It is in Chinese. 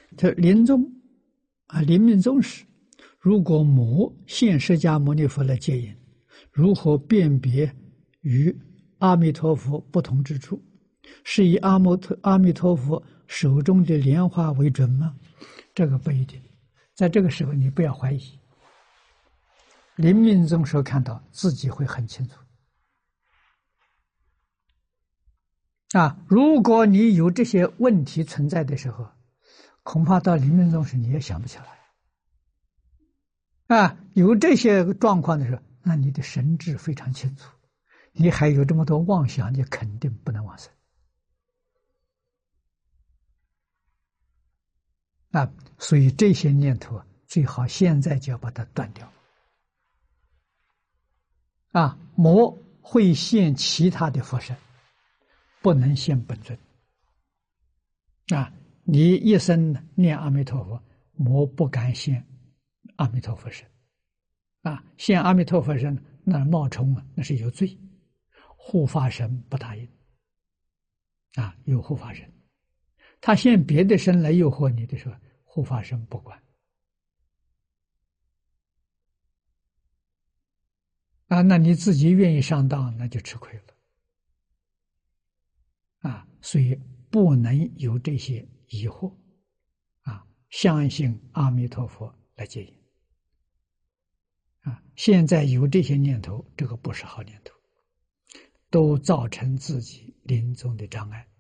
这临终临命终时，如果魔现释迦牟尼佛来接引，如何辨别与阿弥陀佛不同之处？是以阿弥陀佛手中的莲花为准吗？这个不一定。在这个时候，你不要怀疑。临命终时候看到自己会很清楚。如果你有这些问题存在的时候，恐怕到临命终时你也想不起来。有这些状况的时候，那你的神智非常清楚，你还有这么多妄想，你肯定不能往生。所以这些念头最好现在就要把它断掉。魔会现其他的佛身，不能现本尊。你一生念阿弥陀佛，魔不敢现阿弥陀佛身。现阿弥陀佛身那冒充那是有罪，护法神不答应。有护法神，他现别的身来诱惑你的时候，护法神不管。那你自己愿意上当，那就吃亏了。所以不能有这些疑惑。相信阿弥陀佛来接引。现在有这些念头，这个不是好念头，都造成自己临终的障碍。